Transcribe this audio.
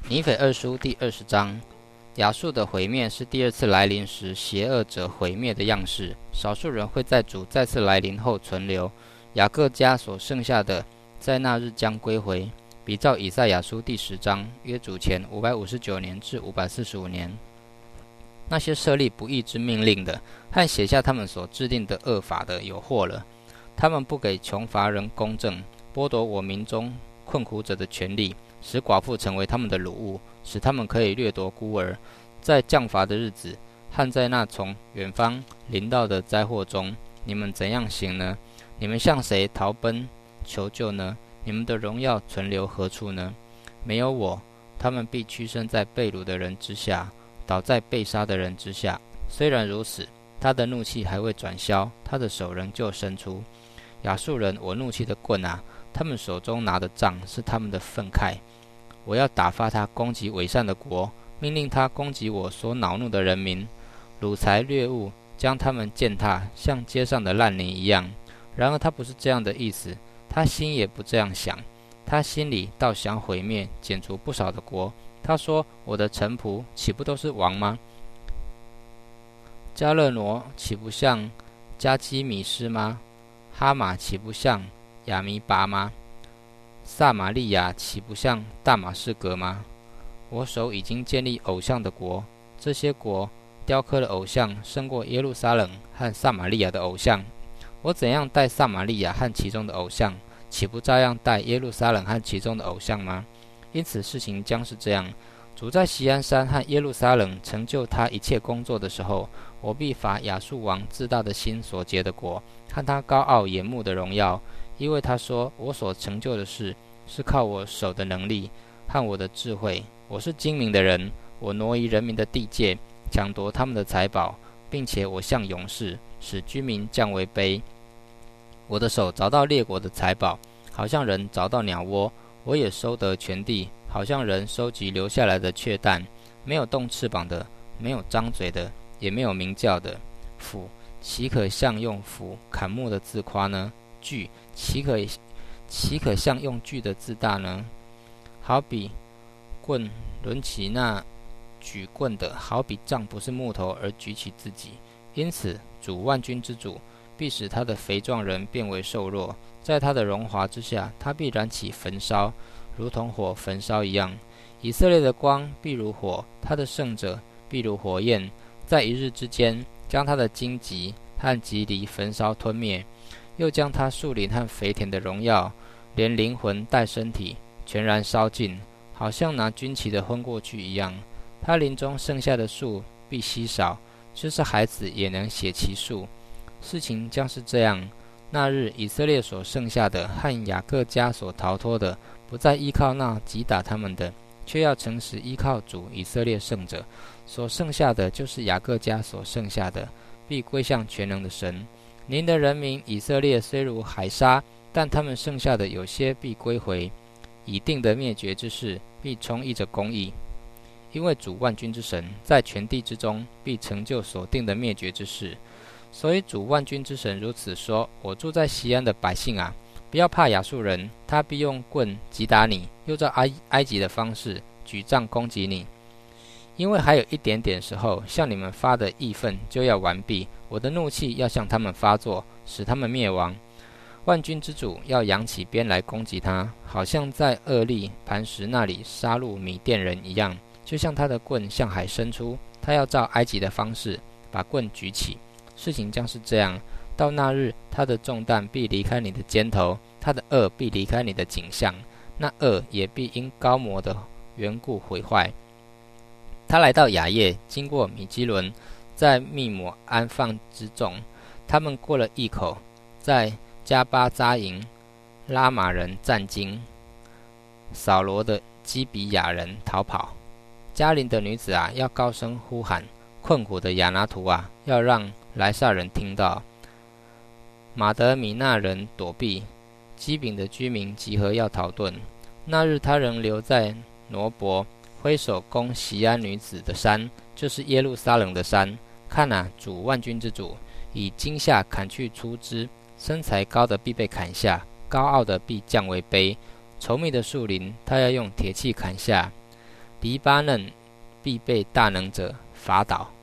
尼腓二书第20章，亚述的毁灭是第二次来临时邪恶者毁灭的样式，少数人会在主再次来临后存留，雅各家所剩下的在那日将归回。比照以赛亚书第10章，约主前559年至545年。那些设立不义之命令的和写下他们所制定的恶法的有祸了，他们不给穷乏人公正，剥夺我民中困苦者的权利，使寡妇成为他们的掳物，使他们可以掠夺孤儿。在降罚的日子和在那从远方临到的灾祸中，你们怎样行呢？你们向谁逃奔求救呢？你们的荣耀存留何处呢？没有我，他们必屈身在被掳的人之下，倒在被杀的人之下。虽然如此，他的怒气还未转消，他的手仍旧伸出。亚述人，我怒气的棍啊！他们手中拿的杖是他们的愤慨。我要打发他攻击伪善的国，命令他攻击我所恼怒的人民，掳财掠物，将他们践踏，像街上的烂泥一样。然而他不是这样的意思，他心也不这样想，他心里倒想毁灭，剪除不少的国。他说：我的臣仆岂不都是王吗？加勒挪岂不像加基米斯吗？哈马岂不像亚米拔吗？撒玛利亚岂不像大马士革吗？我手已经建立偶像的国，这些国雕刻的偶像胜过耶路撒冷和撒玛利亚的偶像。我怎样待撒玛利亚和其中的偶像，岂不照样待耶路撒冷和其中的偶像吗？因此事情将是这样，主在锡安山和耶路撒冷成就他一切工作的时候，我必罚亚述王自大的心所结的国，和他高傲眼目的荣耀，因为他说：我所成就的事是靠我手的能力和我的智慧，我是精明的人，我挪移人民的地界，抢夺他们的财宝，并且我像勇士，使居民降为卑。我的手找到列国的财宝，好像人找到鸟窝，我也收得全地，好像人收集留下来的雀蛋。没有动翅膀的，没有张嘴的，也没有鸣叫的。斧岂可像用斧砍木的自夸呢？锯岂可像用锯的自大呢？好比棍抡起那举棍的，好比杖不是木头而举起自己。因此主万军之主必使他的肥壮人变为瘦弱，在他的荣华之下，他必燃起焚烧，如同火焚烧一样。以色列的光必如火，他的圣者必如火焰，在一日之间将他的荆棘和蒺藜焚烧吞灭，又将他树林和肥田的荣耀，连灵魂带身体全然烧尽，好像拿军旗的昏过去一样。他林中剩下的树必稀少，就是孩子也能写其数。事情将是这样，那日以色列所剩下的和雅各家所逃脱的，不再依靠那击打他们的，却要诚实依靠主以色列圣者。所剩下的就是雅各家所剩下的，必归向全能的神。您的人民以色列虽如海沙，但他们剩下的有些必归回。已定的灭绝之事必充溢着公义，因为主万军之神在全地之中必成就所定的灭绝之事。所以主万军之神如此说：我住在锡安的百姓啊，不要怕亚述人，他必用棍击打你，又照埃及的方式举杖攻击你。因为还有一点点时候，向你们发的义愤就要完毕，我的怒气要向他们发作，使他们灭亡。万军之主要扬起鞭来攻击他，好像在厄利磐石那里杀戮米甸人一样，就像他的棍向海伸出，他要照埃及的方式把棍举起。事情将是这样，到那日，他的重担必离开你的肩头，他的恶必离开你的颈项，那恶也必因高摩的缘故毁坏。他来到雅业，经过米基伦，在密抹安放之众。他们过了隘口，在加巴扎营，拉玛人战惊，扫罗的基比亚人逃跑。加林的女子啊，要高声呼喊；困苦的亚拿图啊，要让莱萨人听到。马德米纳人躲避，基丙的居民集合要逃遁。那日他仍留在挪伯，挥手攻锡安女子的山，就是耶路撒冷的山。看啊，主万军之主以惊吓砍去粗枝，身材高的必被砍下，高傲的必降为卑。稠密的树林，他要用铁器砍下。 黎巴嫩必被大能者伐倒。